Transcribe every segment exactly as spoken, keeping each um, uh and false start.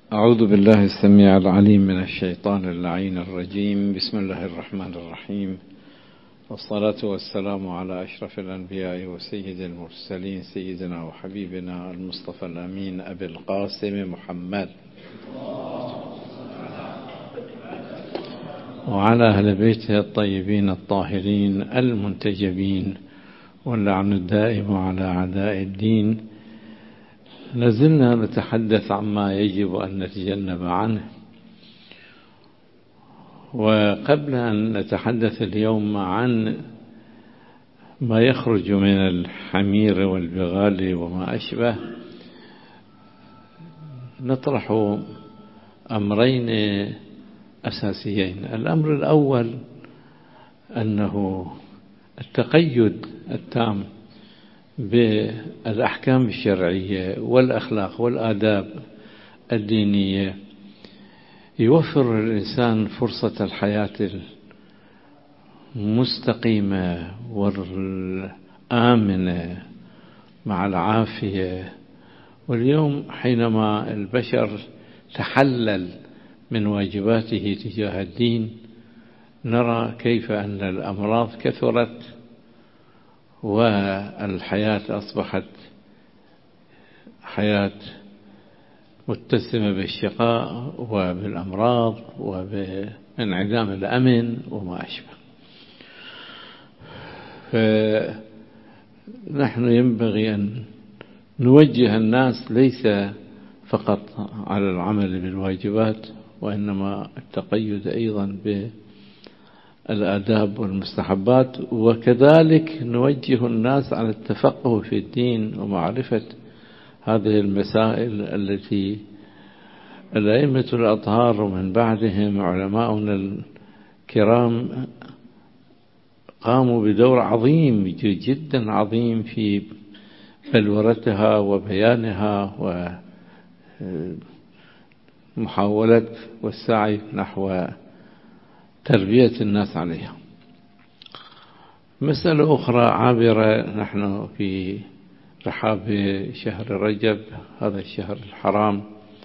أعوذ بالله السميع العليم من الشيطان اللعين الرجيم. بسم الله الرحمن الرحيم، والصلاة والسلام على أشرف الأنبياء وسيد المرسلين، سيدنا وحبيبنا المصطفى الأمين أبي القاسم محمد وعلى أهل بيته الطيبين الطاهرين المنتجبين، واللعن الدائم على أعداء الدين. لازلنا نتحدث عما يجب أن نتجنب عنه، وقبل أن نتحدث اليوم عن ما يخرج من الحمير والبغال وما أشبه، نطرح أمرين أساسيين. الأمر الأول أنه التقيد التام بالأحكام الشرعية والأخلاق والآداب الدينية يوفر للإنسان فرصة الحياة المستقيمة والآمنة مع العافية. واليوم حينما البشر تحلل من واجباته تجاه الدين، نرى كيف أن الأمراض كثرت والحياة أصبحت حياة متسمة بالشقاء وبالأمراض وبانعدام الأمن وما أشبه. فنحن ينبغي أن نوجه الناس ليس فقط على العمل بالواجبات، وإنما التقيد أيضا بالآداب والمستحبات، وكذلك نوجه الناس على التفقه في الدين ومعرفة هذه المسائل التي الأئمة الأطهار ومن بعدهم علماؤنا الكرام قاموا بدور عظيم جدا عظيم في بلورتها وبيانها ومحاولة والسعي نحو تربية الناس عليها. مسألة أخرى عابرة، نحن في رحاب شهر رجب، هذا الشهر الحرام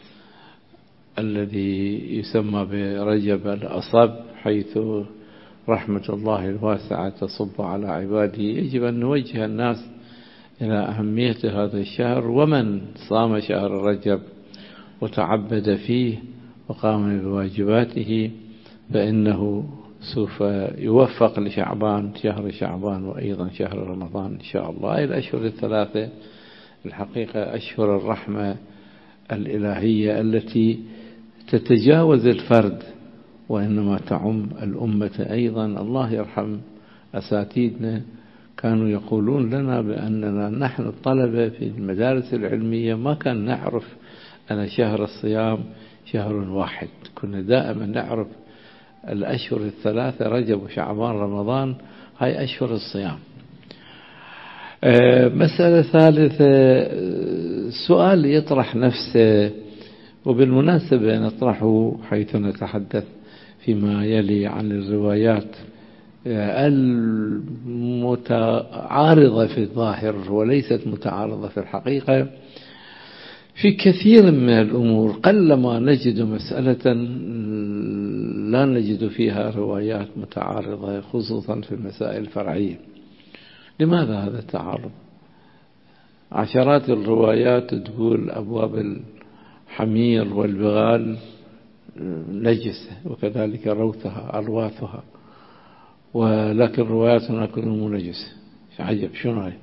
الذي يسمى برجب الأصب، حيث رحمة الله الواسعة تصب على عباده. يجب أن نوجه الناس إلى أهمية هذا الشهر، ومن صام شهر رجب وتعبد فيه وقام بواجباته فإنه سوف يوفق لشعبان، شهر شعبان وأيضا شهر رمضان إن شاء الله. هذه الأشهر الثلاثة الحقيقة أشهر الرحمة الإلهية التي تتجاوز الفرد وإنما تعم الأمة أيضا. الله يرحم أساتذتنا كانوا يقولون لنا بأننا نحن الطلبة في المدارس العلمية ما كان نعرف أن شهر الصيام شهر واحد، كنا دائما نعرف الأشهر الثلاثة رجب وشعبان رمضان هاي أشهر الصيام. مسألة ثالثة، سؤال يطرح نفسه، وبالمناسبة نطرحه حيث نتحدث فيما يلي عن الروايات المتعارضة في الظاهر وليست متعارضة في الحقيقة. في كثير من الأمور قلما نجد مسألة لا نجد فيها روايات متعارضة، خصوصا في المسائل الفرعية. لماذا هذا التعارض؟ عشرات الروايات تقول أبواب الحمير والبغال نجسة، وكذلك روثها أرواثها، ولكن رواياتنا كلها مو نجسة. عجب، شنو هاي؟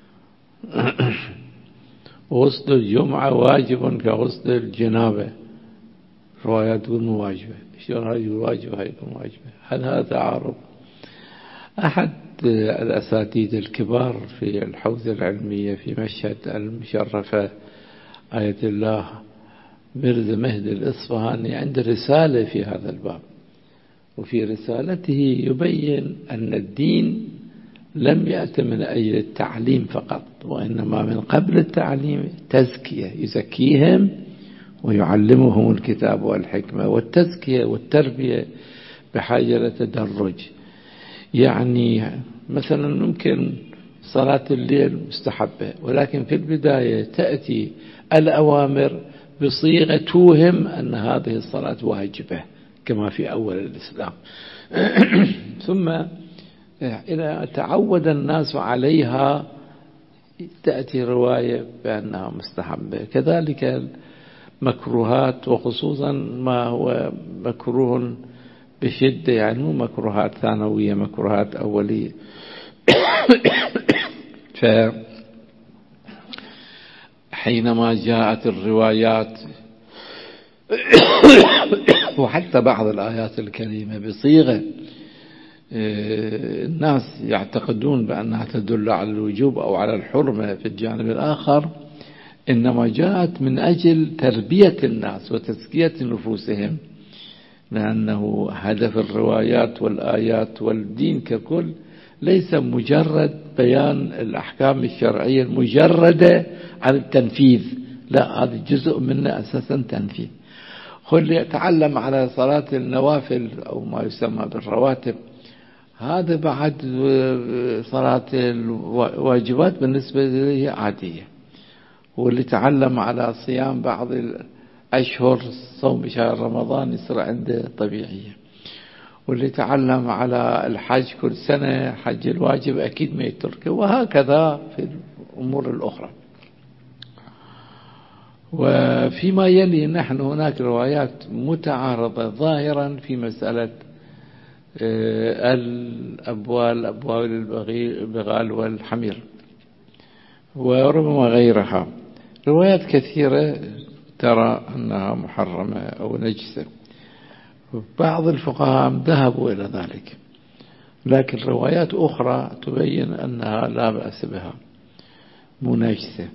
غسل الجمعة واجب كغسل الجنابة، روايات تقول مو واجبة. شلون هاي واجبة هاي تكون واجبة؟ هل هذا تعارض؟ أحد الأساتذة الكبار في الحوزة العلمية في مشهد المشرفة آية الله ميرزا مهدي الإصفهاني عنده رسالة في هذا الباب، وفي رسالته يبين أن الدين لم يأت من أجل التعليم فقط، وإنما من قبل التعليم تزكية، يزكيهم ويعلمهم الكتاب والحكمة، والتزكية والتربية بحاجة لتدرج. يعني مثلا ممكن صلاة الليل مستحبة، ولكن في البداية تأتي الأوامر بصيغة توهم أن هذه الصلاة واجبة كما في أول الإسلام. ثم إذا تعود الناس عليها تأتي رواية بأنها مستحبة. كذلك المكروهات، وخصوصا ما هو مكروه بشدة، يعني مو مكروهات ثانوية، مكروهات أولية. فحينما جاءت الروايات وحتى بعض الآيات الكريمة بصيغة الناس يعتقدون بأنها تدل على الوجوب أو على الحرمة في الجانب الآخر، إنما جاءت من أجل تربية الناس وتزكية نفوسهم، لأنه هدف الروايات والآيات والدين ككل ليس مجرد بيان الأحكام الشرعية المجردة عن التنفيذ، لا، هذا جزء منه أساسا تنفيذ. خل يتعلم على صلاة النوافل أو ما يسمى بالرواتب، هذا بعد صلاة الواجبات بالنسبة له عادية. واللي تعلم على صيام بعض الأشهر، صوم شهر رمضان، يصير عنده طبيعية. واللي تعلم على الحج كل سنة، حج الواجب أكيد ما يتركه، وهكذا في الأمور الأخرى. وفيما يلي نحن هناك روايات متعارضة ظاهرا في مسألة الأبوال، أبوال البغال والحمير، وربما غيرها. روايات كثيرة ترى أنها محرمة أو نجسة، بعض الفقهاء ذهبوا إلى ذلك، لكن روايات أخرى تبين أنها لا بأس بها، منجسة.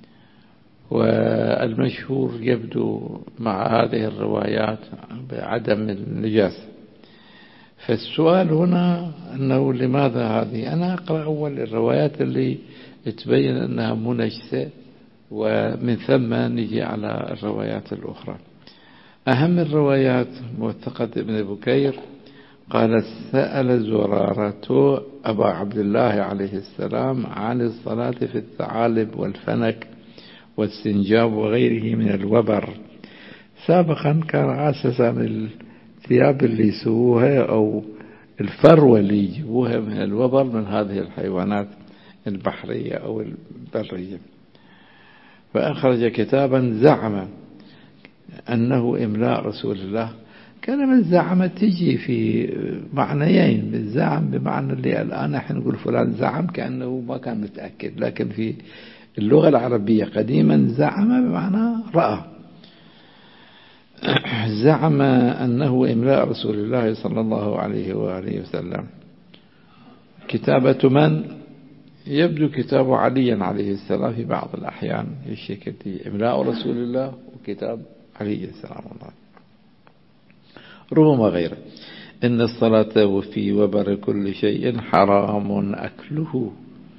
والمشهور يبدو مع هذه الروايات بعدم النجاسة. فالسؤال هنا أنه لماذا هذه؟ أنا أقرأ أول الروايات اللي تبين أنها منجسة، ومن ثم نجي على الروايات الأخرى. أهم الروايات موثقة ابن بكير قال: سأل زرارة أبا عبد الله عليه السلام عن الصلاة في الثعالب والفنك والسنجاب وغيره من الوبر. سابقا كان أساسا الثياب اللي يسووها أو الفروة اللي يجيبوها من الوبر من هذه الحيوانات البحرية أو البرية. فأخرج كتابا زعم أنه إملاء رسول الله. كلمة زعم تجي في معنيين: الزعم بمعنى اللي الآن احنا نقول فلان زعم كأنه ما كان متأكد، لكن في اللغة العربية قديما زعم بمعنى رأى. زعم أنه إملاء رسول الله صلى الله عليه وآله وسلم. كتابة من؟ يبدو كتاب علي عليه السلام في بعض الأحيان الشكل دي، إملاء رسول الله وكتاب عليه السلام الله، ربما غيره. إن الصلاة في وبر كل شيء حرام أكله.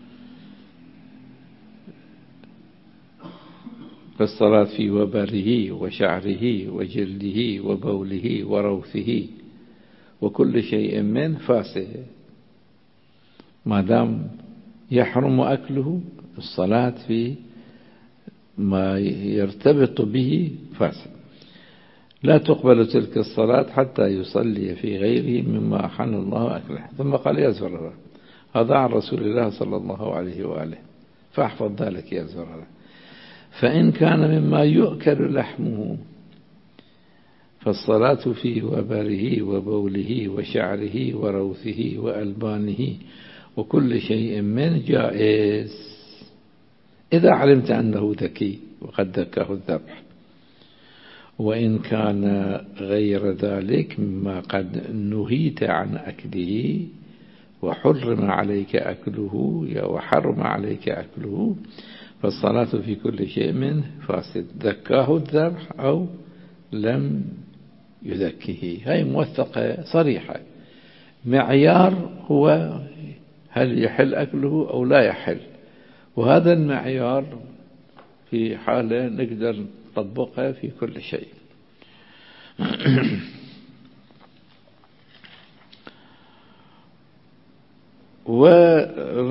فالصلاة في وبره وشعره وجلده وبوله وروثه وكل شيء من فاسد. ما دام يحرم أكله، الصلاة في ما يرتبط به فاسد. لا تقبل تلك الصلاة حتى يصلي في غيره مما أحل الله أكله. ثم قال: يا زرارة، هذا عن رسول الله صلى الله عليه وآله، فاحفظ ذلك يا زرارة. فإن كان مما يؤكل لحمه فالصلاة في وبره وبوله وشعره وروثه وألبانه وكل شيء من جائز، إذا علمت أنه ذكي وقد ذكاه الذبح. وإن كان غير ذلك مما قد نهيت عن أكله وحرم عليك أكله وحرم عليك أكله فالصلاة في كل شيء منه فاسد، ذكاه الذبح أو لم يذكه. هاي موثقة صريحة. معيار هو هل يحل أكله أو لا يحل، وهذا المعيار في حالة نقدر نطبقها في كل شيء.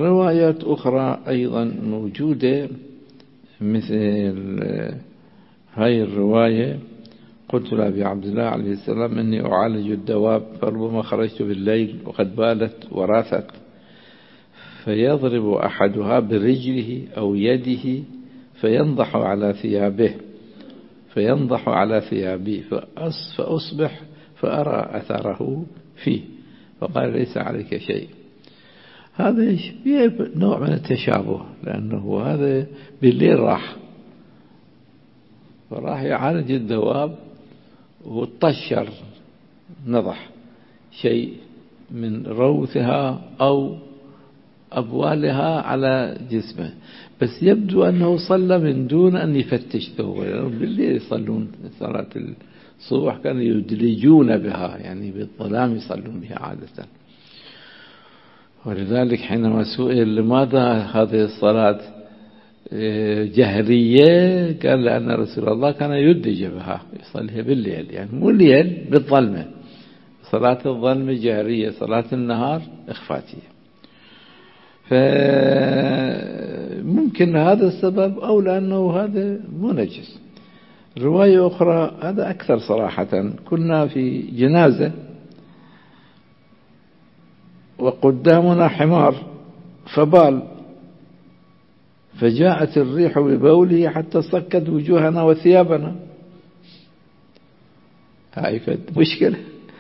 وروايات أخرى أيضا موجودة، مثل هاي الرواية: قلت لأبي عبد الله عليه السلام إني أعالج الدواب، فربما خرجت بالليل وقد بالت وراثت، فيضرب أحدها برجله أو يده فينضح على ثيابه فينضح على ثيابي فأصبح فأرى أثره فيه، فقال: ليس عليك شيء. هذا نوع من التشابه، لأنه هذا بالليل راح فراح يعالج الدواب وطشر نضح شيء من روثها أو أبوالها على جسمه، بس يبدو أنه صلى من دون أن يفتش ثوبه، يعني بالليل يصلون صلاة الصبح كانوا يدلجون بها، يعني بالظلام يصلون بها عادة. ولذلك حينما سئل لماذا هذه الصلاة جهرية، قال لأن رسول الله كان يدلج بها، يصليها بالليل، يعني مو الليل بالظلمة. صلاة الظلمة جهرية، صلاة النهار إخفاتية. فممكن هذا السبب، أو لأنه هذا مو نجس. رواية أخرى هذا أكثر صراحة: كنا في جنازة وقدامنا حمار فبال، فجاءت الريح ببوله حتى صكت وجوهنا وثيابنا. هاي مشكلة.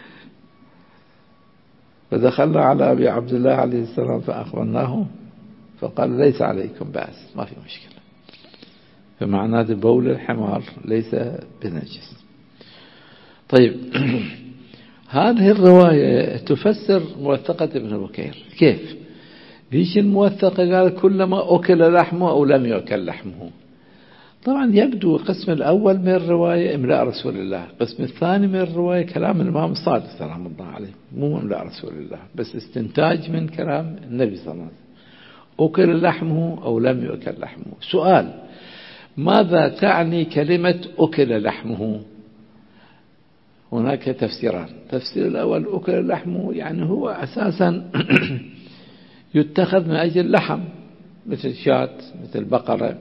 فدخلنا على أبي عبد الله عليه السلام فأخبرناه، فقال: ليس عليكم بأس، ما في مشكلة. فمعناه بول الحمار ليس بنجس. طيب هذه الرواية تفسر موثقة ابن بكير. كيف؟ ليش الموثقة قال كلما أكل لحمه أو لم يأكل لحمه؟ طبعا يبدو القسم الأول من الرواية إملاء رسول الله، القسم الثاني من الرواية كلام الإمام الصادق سلام الله عليه، مو إملاء رسول الله، بس استنتاج من كلام النبي صلى الله عليه وسلم: أكل لحمه أو لم يأكل لحمه. سؤال: ماذا تعني كلمة أكل لحمه؟ هناك تفسيران. التفسير الأول: أكل لحمه يعني هو أساسا يتخذ من أجل لحم، مثل شاة، مثل بقرة.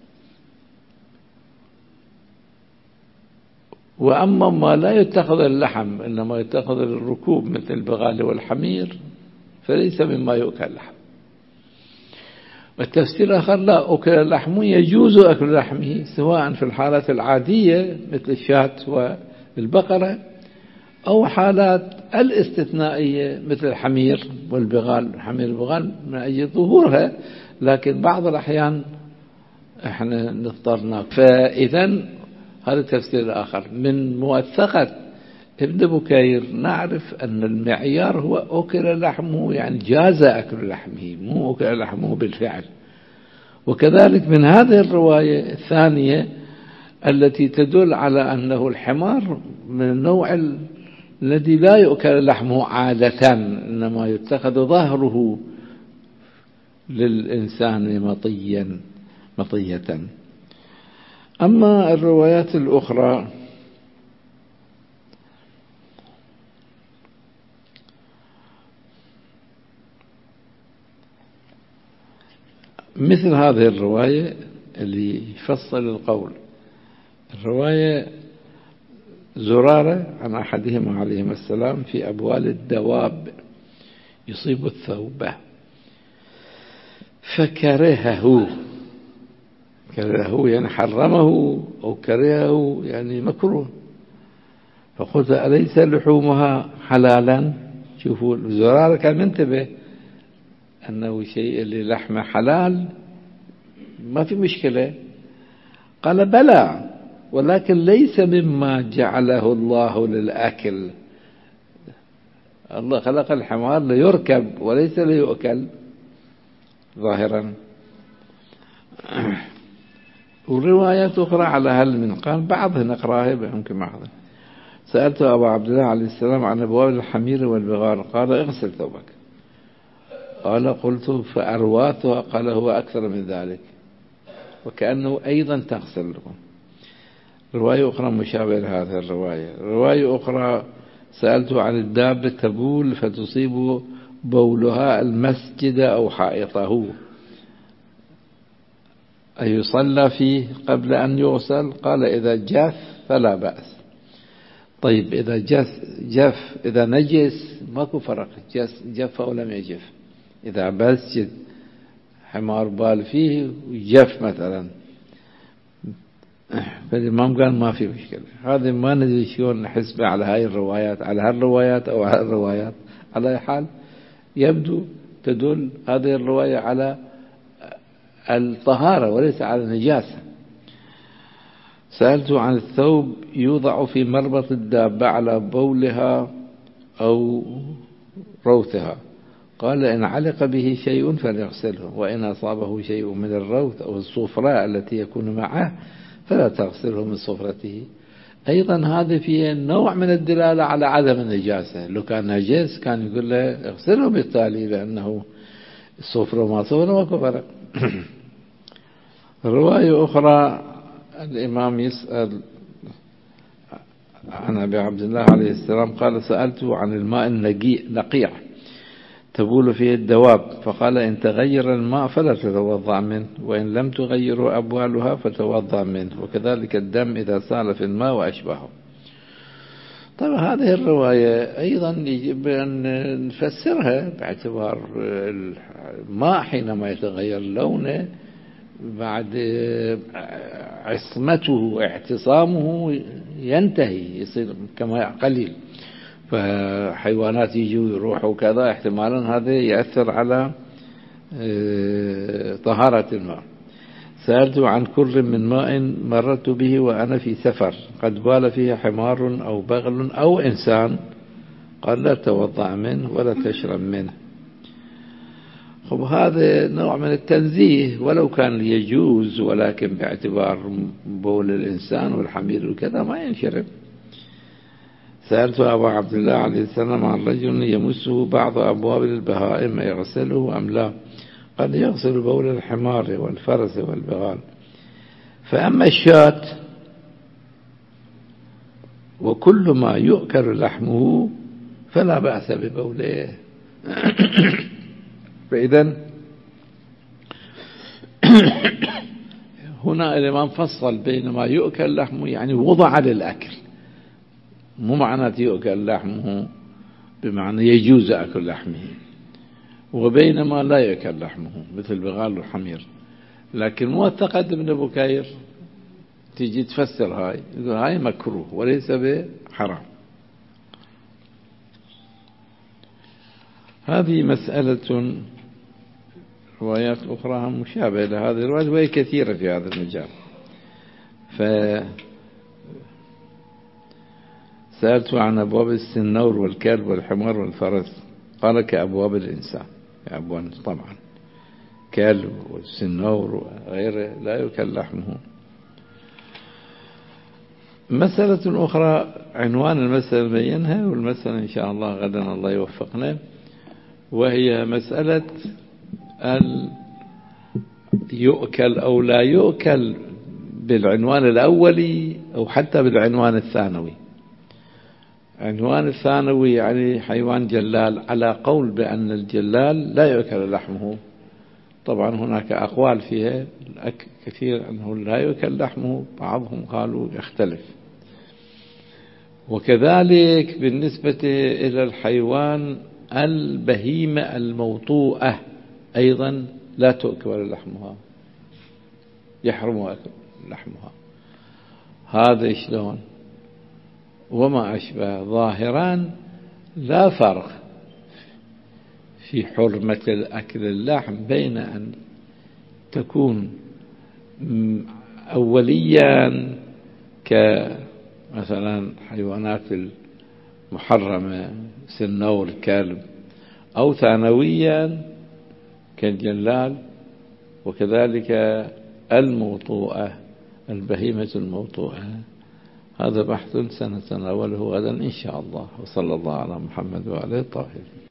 وأما ما لا يتخذ اللحم إنما يتخذ الركوب مثل البغال والحمير فليس مما يؤكل لحم. والتفسير الآخر: لا، أكل لحمه يجوز أكل لحمه سواء في الحالات العادية مثل الشاة والبقرة، أو حالات الاستثنائية مثل الحمير والبغال. حمير البغال من أجل ظهورها، لكن بعض الأحيان احنا نضطر ناكل. فإذا هذا التفسير الآخر. من موثقة ابن بكير نعرف أن المعيار هو أكل لحمه، يعني جاز أكل لحمه، مو أكل لحمه بالفعل. وكذلك من هذه الرواية الثانية التي تدل على أنه الحمار من النوع الذي لا يؤكل لحمه عادة، إنما يتخذ ظهره للإنسان مطيا مطية. أما الروايات الأخرى مثل هذه الرواية اللي يفصل القول، الرواية زرارة عن أحدهما عليهما السلام في أبوال الدواب يصيب الثوب فكرهه. كرهه يعني حرمه، أو كرهه يعني مكروه. فقلت: أليس لحومها حلالا؟ شوفوا الزرار كان منتبه أنه شيء اللي لحمه حلال ما في مشكلة. قال: بلى، ولكن ليس مما جعله الله للأكل. الله خلق الحمار ليركب وليس ليؤكل ظاهرا. وروايات أخرى على هل من قال بعضها نقراها يمكن بعضها. سألت أبا عبد الله عليه السلام عن أبواب الحمير والبغال، قال: اغسل ثوبك. قال: قلت: فأرواثها؟ قال: هو أكثر من ذلك، وكأنه أيضا تغسل لكم. رواية أخرى مشابهة لهذه الرواية. رواية أخرى: سألته عن الدابة تبول فتصيب بولها المسجد أو حائطه. أي يصلى فيه قبل أن يغسل؟ قال إذا جاف فلا بأس. طيب إذا جف جف إذا نجس ماكو فرق، جف أو لم يجف. إذا مسجد حمار بال فيه وجف مثلا، فالإمام قال ما في مشكلة. هذا ما ندري شلون نحسبه على هاي الروايات، على هالروايات أو على الروايات. على أي حال يبدو تدل هذه الرواية على الطهارة وليس على النجاسة. سألت عن الثوب يوضع في مربط الدابة على بولها أو روثها. قال إن علق به شيء فليغسله، وإن أصابه شيء من الروث أو الصفراء التي يكون معه فلا تغسله من صفرته. أيضا هذا فيه نوع من الدلالة على عدم النجاسة. لو كان نجس كان يقول له اغسله بالتالي، لأنه الصفرة وما صفرة ما كفر. رواية أخرى الإمام يسأل عن أبي عبد الله عليه السلام قال سألته عن الماء النقيع تبول فيه الدواب، فقال إن تغير الماء فلا تتوضأ منه، وإن لم تغير أبوالها فتوضأ منه، وكذلك الدم إذا سال في الماء وأشبهه. طبعا هذه الرواية أيضا يجب أن نفسرها باعتبار الماء حينما يتغير لونه بعد عصمته اعتصامه ينتهي، يصير كما قليل، فحيوانات يجوا يروحوا كذا، احتمالا هذا يأثر على طهارة الماء. سألت عن كر من ماء مررت به وأنا في سفر قد بال فيه حمار أو بغل أو إنسان، قال لا توضأ منه ولا تشرب منه. خب هذا نوع من التنزيه، ولو كان يجوز، ولكن باعتبار بول الإنسان والحمير وكذا ما ينشرب. سألت أبا عبد الله عليه السلام عن رجل يمسه بعض أبواب البهائم يغسله أم لا؟ قد يغسل بول الحمار والفرس والبغال. فأما الشاة وكل ما يؤكل لحمه فلا بأس ببوله. فإذا هنا الإمام فصل بين ما يؤكل لحمه، يعني وضع للأكل، مو معنى يؤكل لحمه بمعنى يجوز أكل لحمه، وبين ما لا يؤكل لحمه مثل البغال والحمير. لكن مو التقدم ابن بكير تيجي تفسر هاي، يقول هاي مكروه وليس بحرام. هذه مسألة. روايات أخرى مشابهة لهذه الرواية وهي كثيرة في هذا المجال. فسألت عن أبواب السنور والكلب والحمار والفرس، قال كأبواب الإنسان، أبواب طبعا كلب والسنور وغيره لا يؤكل لحمه. مسألة أخرى عنوان المسألة بينها، والمسألة إن شاء الله غدا الله يوفقنا، وهي مسألة يؤكل أو لا يؤكل بالعنوان الأولي أو حتى بالعنوان الثانوي. عنوان الثانوي يعني حيوان جلال، على قول بأن الجلال لا يؤكل لحمه. طبعا هناك أقوال فيها كثير أنه لا يؤكل لحمه، بعضهم قالوا يختلف. وكذلك بالنسبة إلى الحيوان البهيمة الموطوءة أيضا لا تؤكل لحمها، يحرم أكل لحمها. هذا شلون؟ وما أشبه ظاهران لا فرق في حرمة الأكل اللحم بين أن تكون أوليا كمثلا حيوانات المحرمة سنور الكلب، أو ثانويا كالجلال، وكذلك الموطوءة البهيمة الموطوءة. هذا بحث سنتناوله غدا إن شاء الله، وصلى الله على محمد وعلى آله الطاهرين.